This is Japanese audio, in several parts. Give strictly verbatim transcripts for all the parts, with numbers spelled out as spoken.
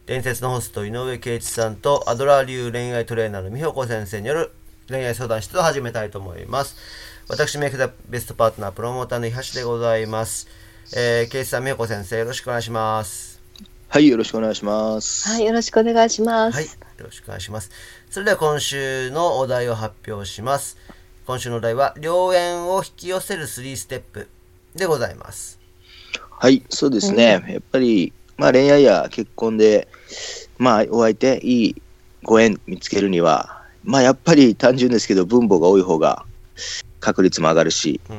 伝説のホスト井上圭一さんとアドラー流恋愛トレーナーの美穂子先生による恋愛相談室を始めたいと思います。私メイクザベストパートナープロモーターの伊橋でございます。えー、圭一さん、美穂子先生、よろしくお願いします。 はい、よろしくお願いします。 はい、よろしくお願いします。 はい、よろしくお願いします。それでは今週のお題を発表します。今週のお題は良縁を引き寄せるスリーステップでございます。 はい、そうですね、うん、やっぱり、まあ、恋愛や結婚で、まあ、お相手いいご縁見つけるには、まあ、やっぱり単純ですけど分母が多い方が確率も上がるし、うん、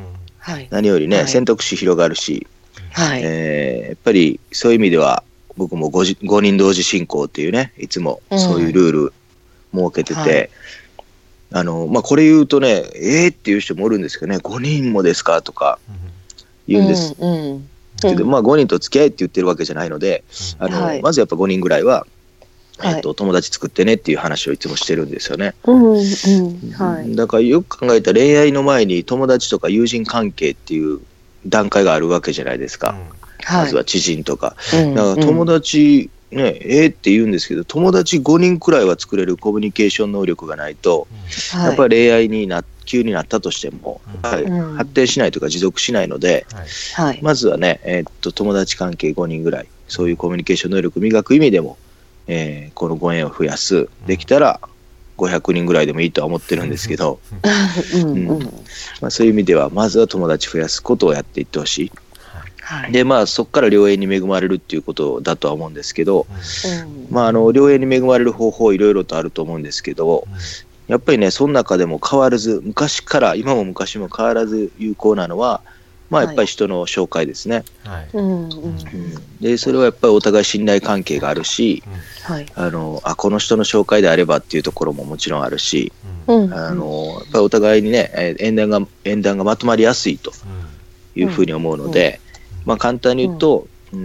何よりね、はい、選択肢広がるし、はい、えー、やっぱりそういう意味では僕も 5, 5人同時進行っていうね、いつもそういうルール設けてて、うん、はい、あのまあ、これ言うとね、えーっていう人もおるんですけどね、ごにんもですかとか言うんです、うんうん、けど、まあ、ごにんと付き合えって言ってるわけじゃないので、あの、はい、まずやっぱごにんぐらいは、えーと、友達作ってねっていう話をいつもしてるんですよね、うんうん、はい、だからよく考えたら恋愛の前に友達とか友人関係っていう段階があるわけじゃないですか、うん、はい、まずは知人とか、だから友達、ね、えーって言うんですけど、友達ごにんくらいは作れるコミュニケーション能力がないと、うん、やっぱり恋愛にな急になったとしても、はい、うん、発展しないというか持続しないので、はい、まずはね、えー、っと友達関係ごにんぐらい、そういうコミュニケーション能力を磨く意味でも、えー、このご縁を増やす、できたらごひゃくにんぐらいでもいいとは思ってるんですけど、うんうん、まあ、そういう意味ではまずは友達増やすことをやっていってほしい、はい、でまあそこから良縁に恵まれるっていうことだとは思うんですけど、うん、まああの良縁に恵まれる方法いろいろとあると思うんですけど、うん、やっぱりね、その中でも変わらず、昔から今も昔も変わらず有効なのは、まあやっぱり人の紹介ですね、はい、うんうん、でそれはやっぱりお互い信頼関係があるし、はい、あのあこの人の紹介であればっていうところももちろんあるし、うん、あのやっぱりお互いにね、縁談が縁談がまとまりやすいというふうに思うので、うんうん、まあ、簡単に言うと、うん、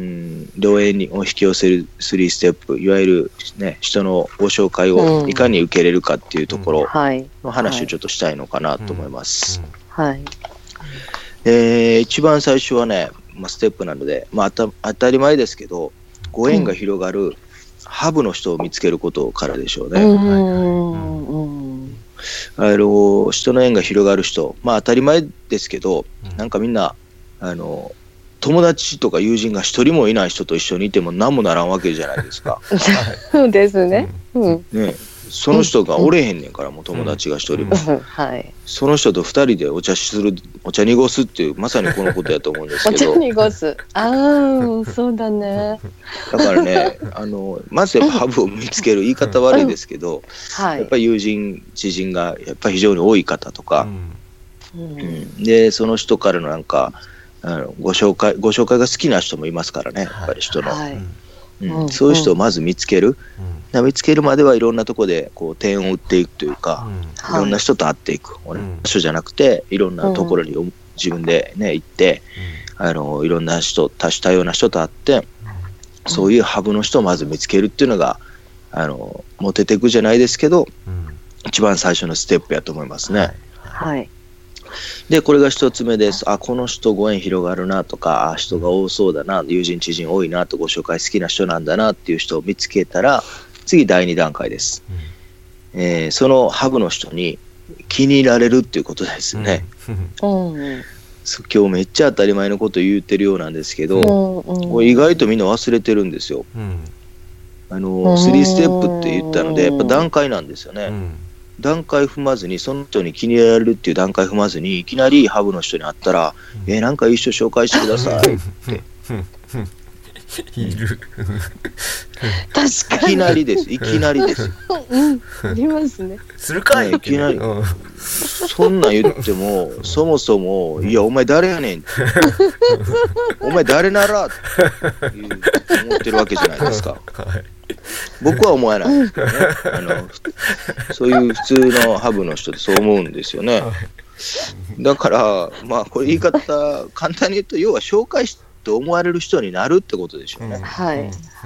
良縁を引き寄せるスリーステップ、いわゆる、ね、人のご紹介をいかに受けれるかっていうところの話をちょっとしたいのかなと思います。はい、えー、一番最初はね、まあ、ステップなので、まあ、当たり前ですけど、ご縁が広がるハブの人を見つけることからでしょうね。うん、あの人の縁が広がる人、まあ当たり前ですけど、なんかみんなあの友達とか友人が一人もいない人と一緒にいても何もならんわけじゃないですか。 そうですね。うん、 ね、その人がおれへんねんから、もう友達が一人も、うんうん、はい、その人と二人でお茶する、お茶濁すっていう、まさにこのことやと思うんですけど。 お茶濁す、ああ、そうだね。 だからね、あのまずやっぱハブを見つける、言い方悪いですけど、うん、はい、やっぱり友人知人がやっぱり非常に多い方とか、うんうん、でその人からのなんかあのご紹介ご紹介が好きな人もいますからね、やっぱり人の、はい、うん、そういう人をまず見つける、うん、見つけるまではいろんなところでこう点を打っていくというか、うん、いろんな人と会っていく、はい、人じゃなくていろんなところに自分でね行って、うん、あのいろんな人、多種多様な人と会って、うん、そういうハブの人をまず見つけるっていうのが、あのモテていくじゃないですけど、うん、一番最初のステップやと思いますね。はい、はい、でこれが一つ目です。あ、この人ご縁広がるなとか、あ、人が多そうだな、友人知人多いなと、ご紹介好きな人なんだなっていう人を見つけたら、次だいに段階です、うん、えー、そのハブの人に気に入られるっていうことですね、うんうん、今日めっちゃ当たり前のこと言ってるようなんですけど、うんうん、これ意外とみんな忘れてるんですよ、うん、あのスリーステップって言ったのでやっぱ段階なんですよね、うん、段階踏まずに、その人に気に入られるっていう段階踏まずに、いきなりハブの人に会ったら、うん、えー、なんかいい人紹介してくださいっている確かにいきなりです、いきなりです、 うん、いりますね、 するかい、 いきなり、うん、そんなん言ってもそもそも、いやお前誰やねんお前誰ならって思ってるわけじゃないですか、はい、僕は思わないですけどね、あのそういう普通のハブの人ってそう思うんですよね。だからまあこれ言い方簡単に言うと、要は紹介と思われる人になるってことでしょうね、うん、はい、はい、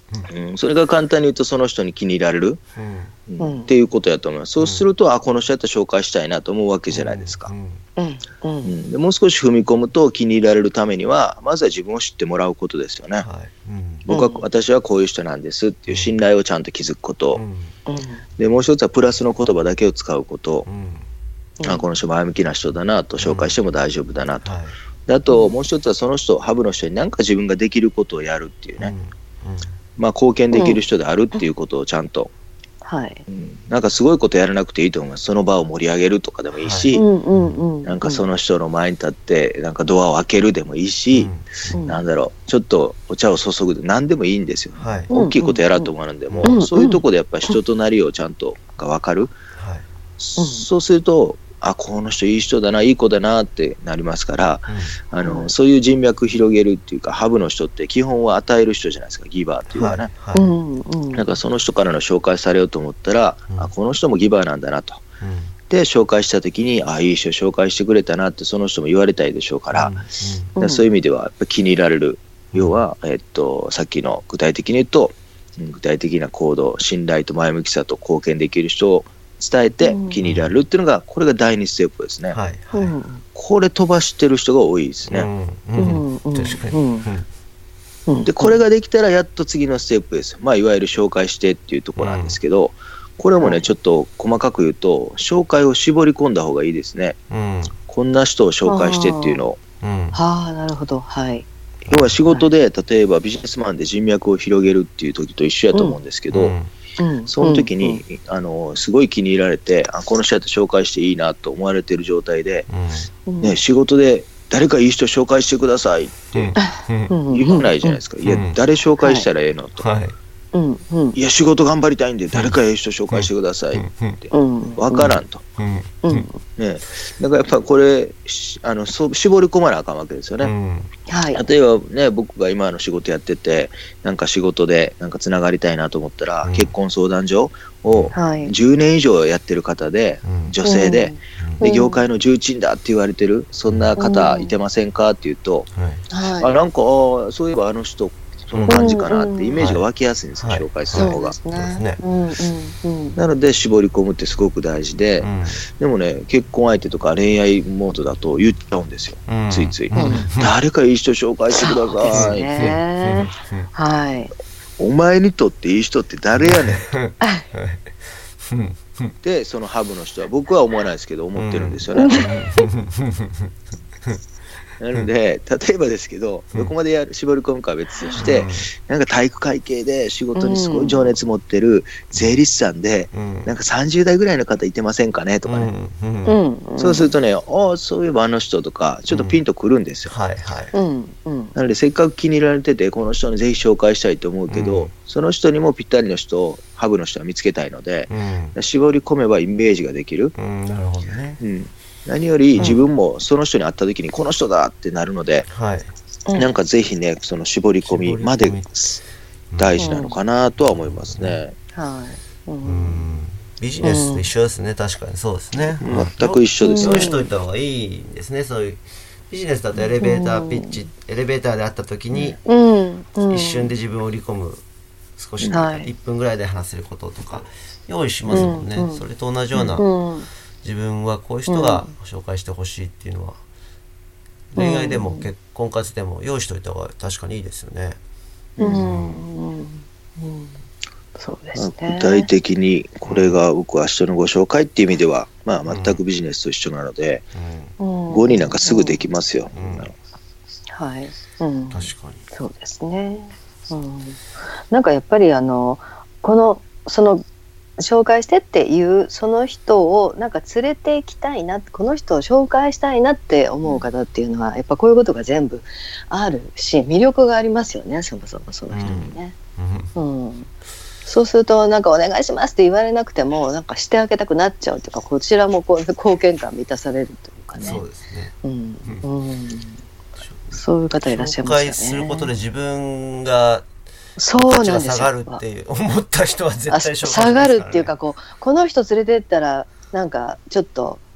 うん、それが簡単に言うとその人に気に入られる、 うんうん、っていうことやと思います。そうすると、あ、この人やったら紹介したいなと思うわけじゃないですか。 うんうんうん、でもう少し踏み込むと気に入られるためにはまずは自分を知ってもらうことですよね。 はいうん、 僕は、私はこういう人なんですっていう信頼をちゃんと築くこと、 うん、 でもう一つはプラスの言葉だけを使うこと、 うん、 あ、この人前向きな人だなと紹介しても大丈夫だなと、 はい、 であともう一つはその人、ハブの人に何か自分ができることをやるっていうね、 うんうんまあ、貢献できる人であるっていうことをちゃんと、 はいうん、なんかすごいことやらなくていいと思います。その場を盛り上げるとかでもいいし、 うんうんうんなんかその人の前に立ってなんかドアを開けるでもいいし、 うんなんだろう、ちょっとお茶を注ぐで何でもいいんですよ。 はい大きいことやらうと思うんでも、 うんそういうとこでやっぱり人となりをちゃんとが分かる、 はいそうすると、あ、この人いい人だな、いい子だなってなりますから、あの、 うんそういう人脈広げるっていうか、ハブの人って基本は与える人じゃないですか、ギバーっていうかね、 はいはいうんうんなんかその人からの紹介されようと思ったら、 うんあ、この人もギバーなんだなと。 うんで紹介した時に、あ、いい人紹介してくれたなってその人も言われたいでしょうから、 うんでそういう意味ではやっぱ気に入られる、要は、えっと、さっきの具体的に言うと、うん具体的な行動、信頼と前向きさと貢献できる人を伝えてうん気に入られるっていうのが、これが第二ステップですね。 はいはいうんこれ飛ばしてる人が多いですね。 うんううんんうん確かにうんうんでこれができたらやっと次のステップです。まあいわゆる紹介してっていうところなんですけど、これもね、 はいちょっと細かく言うと紹介を絞り込んだ方がいいですね。 うんこんな人を紹介してっていうのを、 うんはあ、なるほど、はい。 要は仕事で例えばビジネスマンで人脈を広げるっていう時と一緒やと思うんですけど、 うんうんその時に、あのすごい気に入られて、あ、この人やって紹介していいなと思われてる状態で、 うんね、仕事で誰かいい人紹介してくださいってうんうん言わないじゃないですか。いや、 うん誰紹介したらええのと。 はいうんうんいや、仕事頑張りたいんで誰かいい人紹介してくださいって。 うんわからんと。 うんうんね、だからやっぱこれしあのそう絞り込まなあかんわけですよね。 うんはい。 例えばね、僕が今の仕事やってて、なんか仕事でなんかつながりたいなと思ったら、 うん結婚相談所をはい。 じゅうねん以上やってる方で、 うん女性で、 うんで業界の重鎮だって言われてる、そんな方いてませんかって言うと、 はいはい。 あ、なんか、あそういえばあの人、その感じかなってイメージが湧きやすいんですよ、 はい紹介する方が。 そうでそうですねすね。うんうんうん。 なので、絞り込むってすごく大事で、 うんでもね、結婚相手とか恋愛モードだと言っちゃうんですよ、 うんついつい。 うん誰かいい人紹介してくだそうですさいって。 ね。はい。 お前にとっていい人って誰やねんうんってそのハブの人は僕は思わないですけど思ってるんですよね。なので例えばですけど、 うんどこまでやる絞り込むかは別として、 うんなんか体育会系で仕事にすごい情熱持ってる税理士さんで、 うんなんかさんじゅう代ぐらいの方いてませんかねとかね、 うんうんうん。 そうするとね、ああそういえばあの人とかちょっとピンとくるんですよ。 はいはいうんうん。 なのでせっかく気に入られててこの人にぜひ紹介したいと思うけど、 うんその人にもぴったりの人をハブの人は見つけたいので、 うん絞り込めばイメージができる、 うんなるほどねうん、何より自分もその人に会った時にこの人だってなるので、 はいうんなんかぜひねその絞り込みまで大事なのかなとは思いますね、 はい。う。 うんんビジネスと一緒ですね確かにそうですね全く一緒ですね用意しといた方がいいんですねそういうビジネスだとエレベーターピッチエレベーターで会った時にうんうん。 一瞬で自分を売り込む少しはいいっぷんぐらいで話せることとか用意しますもんね、 うんうんそれと同じようなうん。 自分はこういう人が紹介してほしいっていうのは、恋愛でも結婚活でも用意しといた方が確かにいいですよね。 うんうんうん。そうですね。 具体的にこれが僕は人のご紹介っていう意味では、まあ、全くビジネスと一緒なので、 うんごにんなんかすぐできますよ、 うんはい。うん。 確かに。 そうですね。うん。なんかやっぱりあのこのその紹介してっていうその人をなんか連れて行きたいな、この人を紹介したいなって思う方っていうのはやっぱこういうことが全部あるし魅力がありますよね、そもそもその人にね。 うんうん。そうするとなんかお願いしますって言われなくてもなんかしてあげたくなっちゃうというか、こちらもこう貢献感満たされるというかね。 そうですね。 うんうん。そういう方いらっしゃいますよね。 紹介することで自分がそう価値なんですよ。 が下がるっていう思った人は絶対紹介しますあからね。 下がるっていうかこうこの人連れてったらなんかちょっと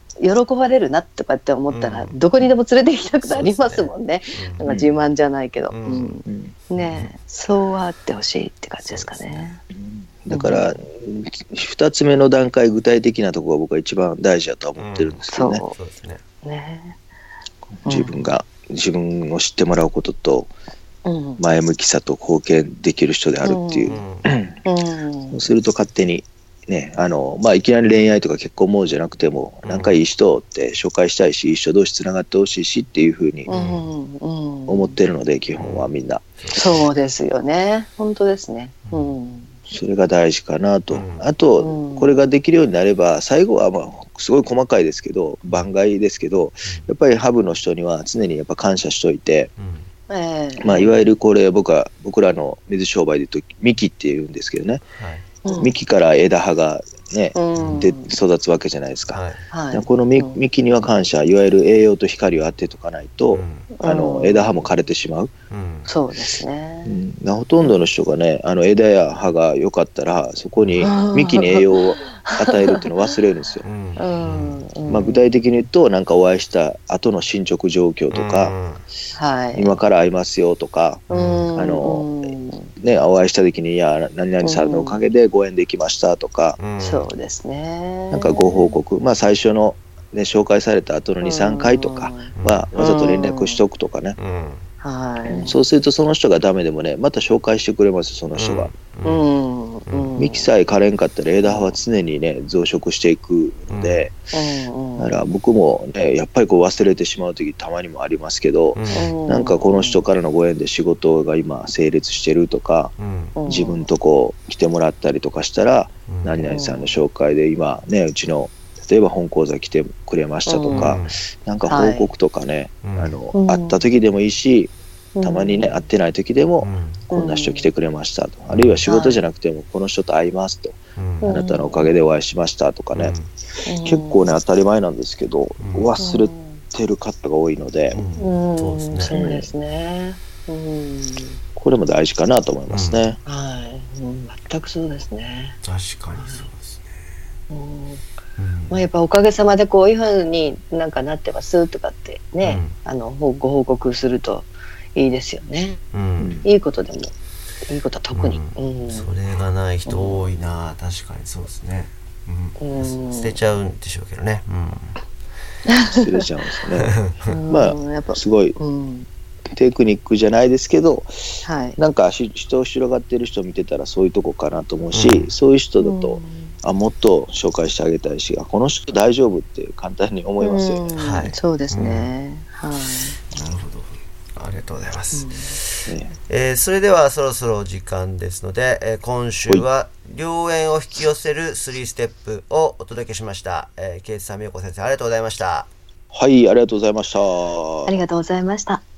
喜ばれるなとかって思ったら、 うんどこにでも連れて行きたくなりますもんね。 うんなんか自慢じゃないけど、 ううんんねえ、そうあってほしいって感じですかね。 だからふたつめの段階、具体的なところが僕は一番大事だとは思ってるんですけどね、 そそうですね。 うね、 自分が自分を知ってもらうこととうん前向きさと貢献できる人であるっていうう、 んそうすると勝手にね、あのまあ、いきなり恋愛とか結婚モードじゃなくても、 うんなんかいい人って紹介したいし、いい人同士つながってほしいしっていうふうにうんうん思ってるので、基本はみんなそうですよね、本当ですね。うんそれが大事かなと、 うんあとうんこれができるようになれば、最後はまあすごい細かいですけど、番外ですけど、やっぱりハブの人には常にやっぱ感謝しといて、 うんええまあ、いわゆるこれ僕は僕らの水商売で言うと幹っていうんですけどね、 はいうん幹から枝葉がね、 うんで育つわけじゃないですか。 はいはいこのみうん幹には感謝、いわゆる栄養と光を当てとかないと、 うんあのうん枝葉も枯れてしまう、 うんそうですね。 うん、ほとんどの人がね、あの枝や葉が良かったらそこにうん幹に栄養を与えるっていうのを忘れるんですよう。んうんうんまあ、具体的に言うと、なんかお会いした後の進捗状況とか、 はい、 今から会いますよとか、 うんあのうんね、お会いした時に、いや何々さんのおかげでご縁できましたとか、 うんそうですね。 なんかご報告、まあ、最初の、ね、紹介された後のに、さんかいとかはわざと連絡しとくとかね、 うんはい、 そうするとその人がダメでもね、また紹介してくれますよ、その人が。 ううんんうん幹さえ枯れんかったら枝葉は常にね増殖していくので、 うんうんだから僕もねやっぱりこう忘れてしまう時たまにもありますけど、 うんなんかこの人からのご縁で仕事が今成立してるとか、 うん自分とこう来てもらったりとかしたら、 うん何々さんの紹介で今ねうちの例えば本講座来てくれましたとか、 うんなんか報告とかね、 はいあのうん会った時でもいいし、 うんたまにね会ってない時でも、 うんこんな人来てくれましたと、あるいは仕事じゃなくてもこの人と会いますと、 うんあなたのおかげでお会いしましたとかね、 うん結構ね当たり前なんですけど、 うん忘れてる方が多いので、 うんうんそうですねそうですね。うんこれも大事かなと思いますね。 はい、うん全くそうですね。 確かにそうですね。 うんうんまあ、やっぱおかげさまでこういうふうになんかなってますとかってね、あのご報告するといいですよね。 うんいいことでもいいことは特に。 ううんんそれがない人多いな、確かにそうですね。うんうん捨てちゃうんでしょうけどね。 失礼ちゃうんですね。 うんまあやっぱすごいうんテクニックじゃないですけど、 はい。 なんかし人を広がってる人見てたらそういうとこかなと思うし、 うんそういう人だと、 うんあもっと紹介してあげたいし、あこの人大丈夫って簡単に思いますよね。 うんはいそうですね。はい。 なるほど。ありがとうございます。 ねえーそれではそろそろ時間ですので、えー今週は良縁を引き寄せるスリーステップをお届けしました。えー、ケイツさん、みよこ先生、ありがとうございました。 はい、ありがとうございました。 ありがとうございました。